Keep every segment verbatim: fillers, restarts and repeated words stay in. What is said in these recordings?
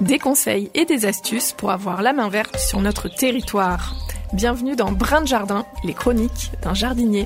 des conseils et des astuces pour avoir la main verte sur notre territoire. Bienvenue dans Brin de Jardin, les chroniques d'un jardinier.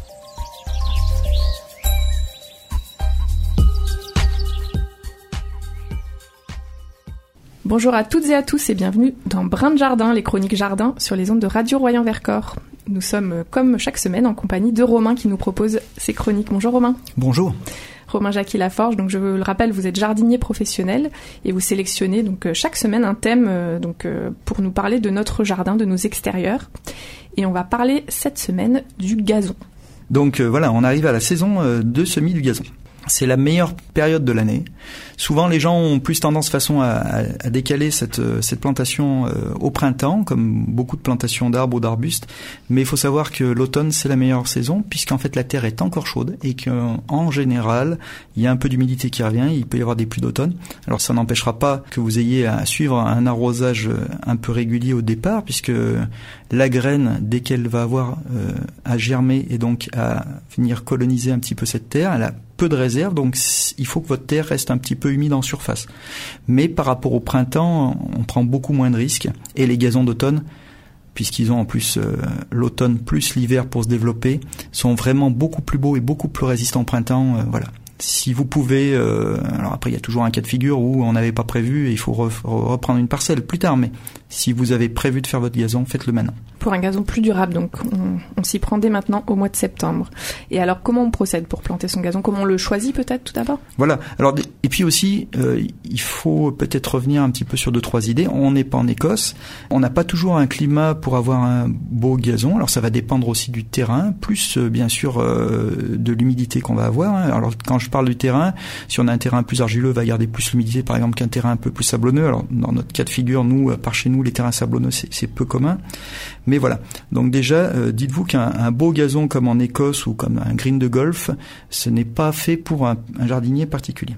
Bonjour à toutes et à tous et bienvenue dans Brin de Jardin, les chroniques jardin sur les ondes de Radio Royan-Vercors. Nous sommes comme chaque semaine en compagnie de Romain qui nous propose ses chroniques. Bonjour Romain. Bonjour. Romain Jacqui-Laforge, donc je le rappelle, vous êtes jardinier professionnel et vous sélectionnez donc chaque semaine un thème donc pour nous parler de notre jardin, de nos extérieurs. Et on va parler cette semaine du gazon. Donc euh, voilà, on arrive à la saison euh, de semis du gazon. C'est la meilleure période de l'année. Souvent, les gens ont plus tendance de façon à, à, à décaler cette, cette plantation euh, au printemps, comme beaucoup de plantations d'arbres ou d'arbustes. Mais il faut savoir que l'automne, c'est la meilleure saison, puisqu'en fait, la terre est encore chaude et qu'en général, il y a un peu d'humidité qui revient. Il peut y avoir des pluies d'automne. Alors, ça n'empêchera pas que vous ayez à suivre un arrosage un peu régulier au départ, puisque la graine, dès qu'elle va avoir euh, à germer et donc à venir coloniser un petit peu cette terre, elle a peu de réserve, donc il faut que votre terre reste un petit peu humide en surface. Mais par rapport au printemps, on prend beaucoup moins de risques. Et les gazons d'automne, puisqu'ils ont en plus euh, l'automne plus l'hiver pour se développer, sont vraiment beaucoup plus beaux et beaucoup plus résistants au printemps. Euh, voilà. Si vous pouvez, euh, alors après il y a toujours un cas de figure où on n'avait pas prévu et il faut re- reprendre une parcelle plus tard, mais si vous avez prévu de faire votre gazon, faites-le maintenant. Pour un gazon plus durable, donc on, on s'y prend dès maintenant au mois de septembre. Et alors comment on procède pour planter son gazon? Comment on le choisit peut-être tout d'abord? Voilà. Alors et puis aussi, euh, il faut peut-être revenir un petit peu sur deux trois idées. On n'est pas en Écosse, on n'a pas toujours un climat pour avoir un beau gazon. Alors ça va dépendre aussi du terrain, plus euh, bien sûr euh, de l'humidité qu'on va avoir. Hein. Alors quand je parle du terrain, si on a un terrain plus argileux, va garder plus l'humidité par exemple qu'un terrain un peu plus sablonneux. Alors dans notre cas de figure, nous par chez nous, les terrains sablonneux c'est, c'est peu commun. Mais voilà. Donc déjà, euh, dites-vous qu'un un beau gazon comme en Écosse ou comme un green de golf, ce n'est pas fait pour un, un jardinier particulier.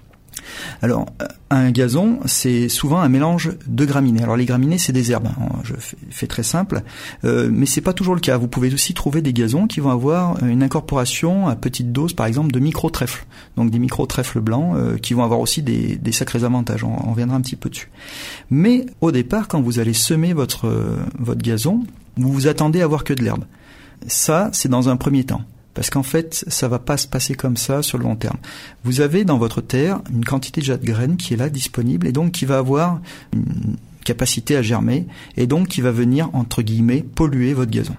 Alors, un gazon, c'est souvent un mélange de graminées. Alors, les graminées, c'est des herbes. Je fais très simple, euh, mais c'est pas toujours le cas. Vous pouvez aussi trouver des gazons qui vont avoir une incorporation à petite dose, par exemple, de micro-trèfles. Donc, des micro-trèfles blancs euh, qui vont avoir aussi des, des sacrés avantages. On, on reviendra un petit peu dessus. Mais au départ, quand vous allez semer votre euh, votre gazon, vous vous attendez à avoir que de l'herbe. Ça, c'est dans un premier temps. Parce qu'en fait, ça va pas se passer comme ça sur le long terme. Vous avez dans votre terre une quantité déjà de graines qui est là disponible et donc qui va avoir une capacité à germer et donc qui va venir, entre guillemets, polluer votre gazon.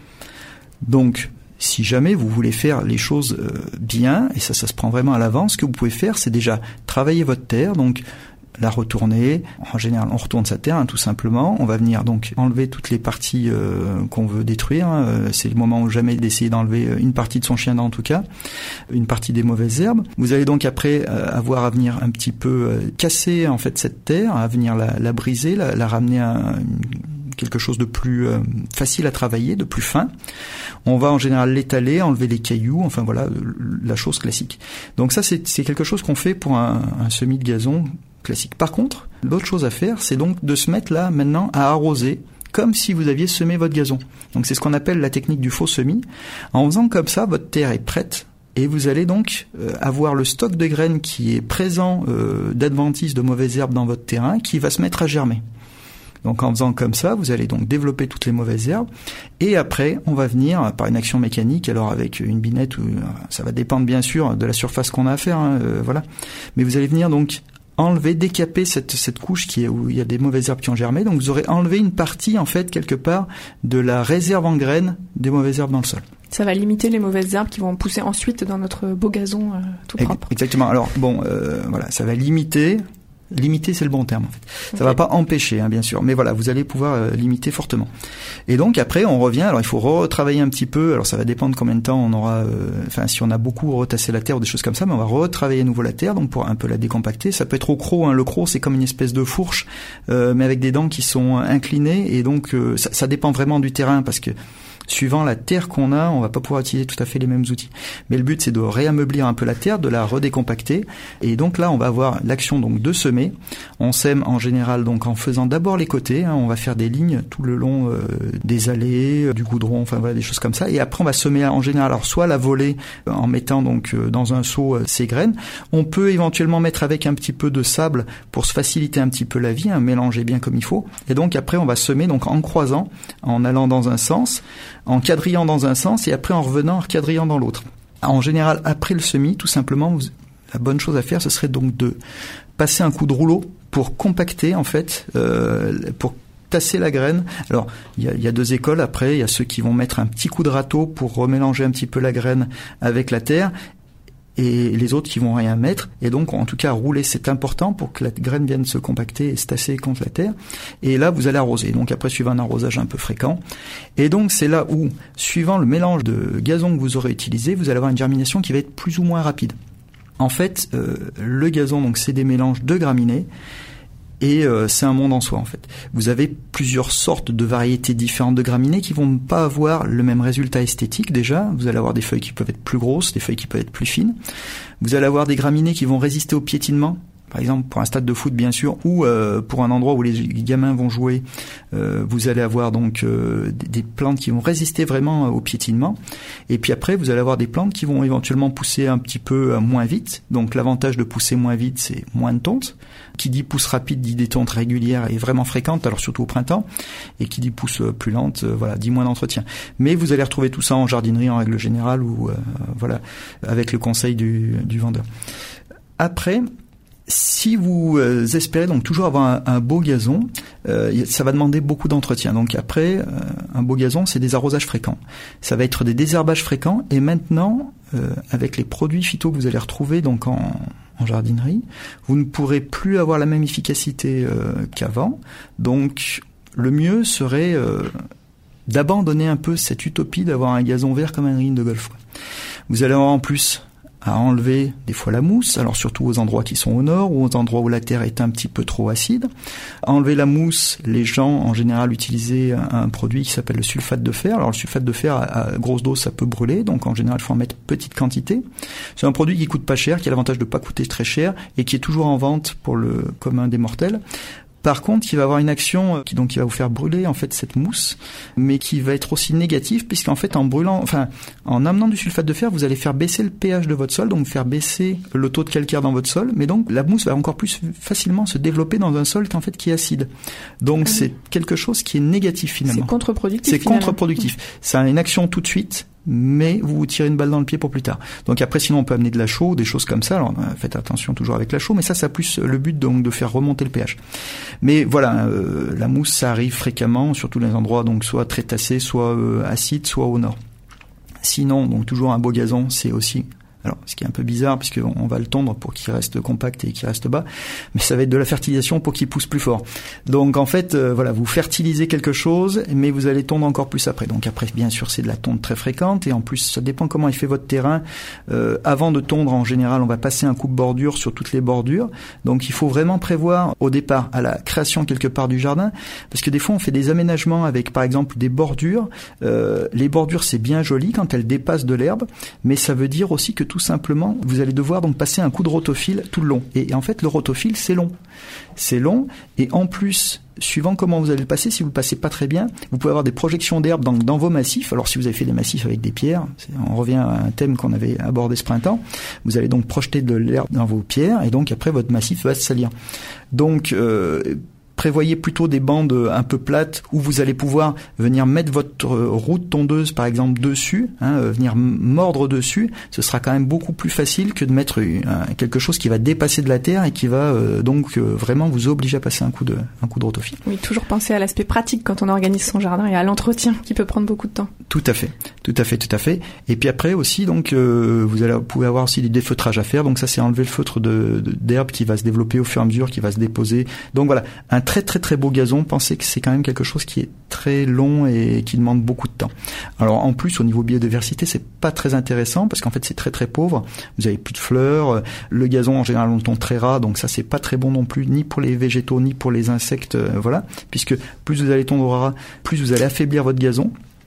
Donc, si jamais vous voulez faire les choses euh, bien, et ça, ça se prend vraiment à l'avance, ce que vous pouvez faire, c'est déjà travailler votre terre, donc la retourner. En général, on retourne sa terre, hein, tout simplement. On va venir donc enlever toutes les parties euh, qu'on veut détruire. Hein. C'est le moment ou jamais d'essayer d'enlever une partie de son chien dent, en tout cas, une partie des mauvaises herbes. Vous allez donc après euh, avoir à venir un petit peu euh, casser en fait cette terre, à venir la, la briser, la, la ramener à une, quelque chose de plus euh, facile à travailler, de plus fin. On va en général l'étaler, enlever les cailloux, enfin voilà, la chose classique. Donc ça, c'est, c'est quelque chose qu'on fait pour un, un semis de gazon classique. Par contre, l'autre chose à faire, c'est donc de se mettre là maintenant à arroser comme si vous aviez semé votre gazon. Donc c'est ce qu'on appelle la technique du faux semis. En faisant comme ça, votre terre est prête et vous allez donc euh, avoir le stock de graines qui est présent euh, d'adventices de mauvaises herbes dans votre terrain qui va se mettre à germer. Donc en faisant comme ça, vous allez donc développer toutes les mauvaises herbes et après on va venir par une action mécanique, alors avec une binette, ou, ça va dépendre bien sûr de la surface qu'on a à faire, hein, euh, voilà. Mais vous allez venir donc enlever, décaper cette, cette couche qui est, où il y a des mauvaises herbes qui ont germé. Donc vous aurez enlevé une partie, en fait, quelque part, de la réserve en graines des mauvaises herbes dans le sol. Ça va limiter les mauvaises herbes qui vont pousser ensuite dans notre beau gazon euh, tout propre. Exactement. Alors, bon, euh, voilà, ça va limiter... Limiter, c'est le bon terme, en fait. Ça okay. va pas empêcher, hein, bien sûr. Mais voilà, vous allez pouvoir euh, limiter fortement. Et donc, après, on revient. Alors, il faut retravailler un petit peu. Alors, ça va dépendre combien de temps on aura... Enfin, euh, si on a beaucoup retassé la terre ou des choses comme ça, mais on va retravailler à nouveau la terre, donc pour un peu la décompacter. Ça peut être au croc. Hein. Le croc, c'est comme une espèce de fourche, euh, mais avec des dents qui sont inclinées. Et donc, euh, ça, ça dépend vraiment du terrain, parce que suivant la terre qu'on a, on va pas pouvoir utiliser tout à fait les mêmes outils. Mais le but, c'est de réameublir un peu la terre, de la redécompacter. Et donc là, on va avoir l'action donc de semer. On sème en général donc en faisant d'abord les côtés. Hein, on va faire des lignes tout le long euh, des allées, euh, du goudron, enfin voilà, des choses comme ça. Et après, on va semer en général, alors soit la volée euh, en mettant donc euh, dans un seau euh, ces graines. On peut éventuellement mettre avec un petit peu de sable pour se faciliter un petit peu la vie, hein, mélanger bien comme il faut. Et donc après, on va semer donc en croisant, en allant dans un sens, en quadrillant dans un sens et après en revenant, en quadrillant dans l'autre. En général, après le semis, tout simplement, vous, la bonne chose à faire, ce serait donc de passer un coup de rouleau pour compacter, en fait, euh, pour tasser la graine. Alors, il y a, y a deux écoles après. Il y a ceux qui vont mettre un petit coup de râteau pour remélanger un petit peu la graine avec la terre. Et les autres qui vont rien mettre. Et donc, en tout cas, rouler, c'est important pour que la graine vienne se compacter et se tasser contre la terre. Et là, vous allez arroser. Donc après, suivant un arrosage un peu fréquent. Et donc, c'est là où, suivant le mélange de gazon que vous aurez utilisé, vous allez avoir une germination qui va être plus ou moins rapide. En fait, euh, le gazon, donc, c'est des mélanges de graminées. Et euh, c'est un monde en soi, en fait. Vous avez plusieurs sortes de variétés différentes de graminées qui vont pas avoir le même résultat esthétique, déjà. Vous allez avoir des feuilles qui peuvent être plus grosses, des feuilles qui peuvent être plus fines. Vous allez avoir des graminées qui vont résister au piétinement. Par exemple, pour un stade de foot, bien sûr, ou euh, pour un endroit où les gamins vont jouer, euh, vous allez avoir donc euh, des, des plantes qui vont résister vraiment au piétinement. Et puis après, vous allez avoir des plantes qui vont éventuellement pousser un petit peu euh, moins vite. Donc l'avantage de pousser moins vite, c'est moins de tonte. Qui dit pousse rapide dit des tontes régulières et vraiment fréquentes, alors surtout au printemps. Et qui dit pousse plus lente, euh, voilà, dit moins d'entretien. Mais vous allez retrouver tout ça en jardinerie en règle générale ou euh, voilà, avec le conseil du, du vendeur. Après, si vous euh, espérez donc toujours avoir un, un beau gazon, euh, ça va demander beaucoup d'entretien. Donc après, euh, un beau gazon, c'est des arrosages fréquents. Ça va être des désherbages fréquents. Et maintenant, euh, avec les produits phyto que vous allez retrouver donc en, en jardinerie, vous ne pourrez plus avoir la même efficacité euh, qu'avant. Donc le mieux serait euh, d'abandonner un peu cette utopie d'avoir un gazon vert comme un green de golf. Vous allez avoir en plus à enlever des fois la mousse, alors surtout aux endroits qui sont au nord ou aux endroits où la terre est un petit peu trop acide. À enlever la mousse, les gens en général utilisaient un, un produit qui s'appelle le sulfate de fer. Alors le sulfate de fer à, à grosse dose ça peut brûler, donc en général il faut en mettre petite quantité. C'est un produit qui coûte pas cher, qui a l'avantage de pas coûter très cher et qui est toujours en vente pour le commun des mortels. Par contre, il va avoir une action qui donc qui va vous faire brûler en fait cette mousse, mais qui va être aussi négative puisqu'en fait en brûlant, enfin en amenant du sulfate de fer, vous allez faire baisser le pH de votre sol, donc faire baisser le taux de calcaire dans votre sol, mais donc la mousse va encore plus facilement se développer dans un sol qui en fait qui est acide. Donc ah oui. C'est quelque chose qui est négatif finalement. C'est contre-productif. C'est finalement. contre-productif. Ça a une action tout de suite, mais vous vous tirez une balle dans le pied pour plus tard. Donc après, sinon on peut amener de la chaux, des choses comme ça. Alors faites attention toujours avec la chaux, mais ça, ça a plus le but donc de faire remonter le pH. Mais voilà, euh, la mousse, ça arrive fréquemment, surtout dans les endroits donc soit très tassés, soit euh, acides, soit au nord. Sinon, donc toujours un beau gazon, c'est aussi... Alors, ce qui est un peu bizarre, puisqu'on on va le tondre pour qu'il reste compact et qu'il reste bas, mais ça va être de la fertilisation pour qu'il pousse plus fort. Donc, en fait, euh, voilà, vous fertilisez quelque chose, mais vous allez tondre encore plus après. Donc, après, bien sûr, c'est de la tonte très fréquente, et en plus, ça dépend comment il fait votre terrain. Euh, avant de tondre, en général, on va passer un coupe-bordure sur toutes les bordures. Donc, il faut vraiment prévoir, au départ, à la création quelque part du jardin, parce que des fois, on fait des aménagements avec, par exemple, des bordures. Euh, les bordures, c'est bien joli quand elles dépassent de l'herbe, mais ça veut dire aussi que tout simplement, vous allez devoir donc passer un coup de rotofil tout le long. Et, et en fait, le rotofil, c'est long. C'est long, et en plus, suivant comment vous allez le passer, si vous le passez pas très bien, vous pouvez avoir des projections d'herbe dans, dans vos massifs. Alors, si vous avez fait des massifs avec des pierres, on revient à un thème qu'on avait abordé ce printemps, vous allez donc projeter de l'herbe dans vos pierres, et donc après, votre massif va se salir. Donc, euh, prévoyez plutôt des bandes un peu plates où vous allez pouvoir venir mettre votre roue de tondeuse par exemple dessus, hein, venir mordre dessus. Ce sera quand même beaucoup plus facile que de mettre un, quelque chose qui va dépasser de la terre et qui va euh, donc euh, vraiment vous obliger à passer un coup de un coup de rotofil. Oui, toujours penser à l'aspect pratique quand on organise son jardin et à l'entretien qui peut prendre beaucoup de temps. Tout à fait, tout à fait, tout à fait. Et puis après aussi donc euh, vous allez vous pouvez avoir aussi du défeutrage à faire. Donc ça c'est enlever le feutre de, de d'herbe qui va se développer au fur et à mesure, qui va se déposer. Donc voilà, un très très très beau gazon, pensez que c'est quand même quelque chose qui est très long et qui demande beaucoup de temps. Alors en plus au niveau biodiversité c'est pas très intéressant parce qu'en fait c'est très très pauvre, vous avez plus de fleurs, le gazon en général on le tombe très ras, donc ça c'est pas très bon non plus ni pour les végétaux ni pour les insectes, euh, voilà, puisque plus vous allez tondre ras, plus vous allez affaiblir votre gazon.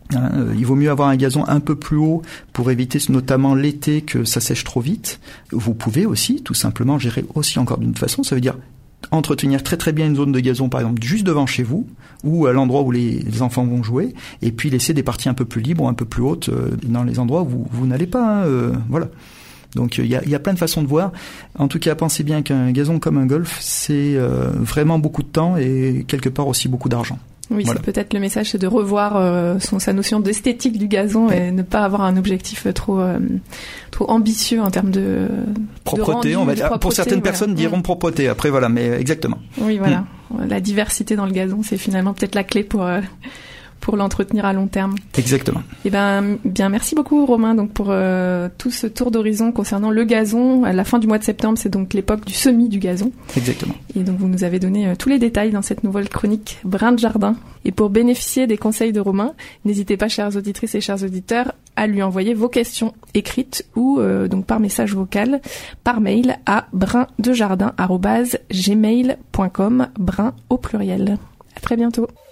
Hein, euh, il vaut mieux avoir un gazon un peu plus haut pour éviter notamment l'été que ça sèche trop vite. Vous pouvez aussi tout simplement gérer aussi encore d'une autre façon, ça veut dire entretenir très très bien une zone de gazon par exemple juste devant chez vous ou à l'endroit où les, les enfants vont jouer, et puis laisser des parties un peu plus libres ou un peu plus hautes euh, dans les endroits où vous, vous n'allez pas. Hein, euh, voilà. Donc il y a, y a plein de façons de voir. En tout cas, pensez bien qu'un gazon comme un golf, c'est euh, vraiment beaucoup de temps et quelque part aussi beaucoup d'argent. Oui, voilà. C'est peut-être le message, c'est de revoir euh, son, sa notion d'esthétique du gazon et ne pas avoir un objectif trop euh, trop ambitieux en termes de propreté. De rendu, on va dire. propreté, pour certaines voilà. personnes diront propreté. Après voilà, mais exactement. Oui, voilà. Mmh. La diversité dans le gazon, c'est finalement peut-être la clé pour euh, pour l'entretenir à long terme. Exactement. Et ben, bien, merci beaucoup Romain donc pour euh, tout ce tour d'horizon concernant le gazon. À la fin du mois de septembre, c'est donc l'époque du semis du gazon. Exactement. Et donc vous nous avez donné euh, tous les détails dans cette nouvelle chronique Brin de jardin. Et pour bénéficier des conseils de Romain, n'hésitez pas, chères auditrices et chers auditeurs, à lui envoyer vos questions écrites ou euh, donc par message vocal, par mail à brindejardin arobase gmail point com, brin au pluriel. À très bientôt.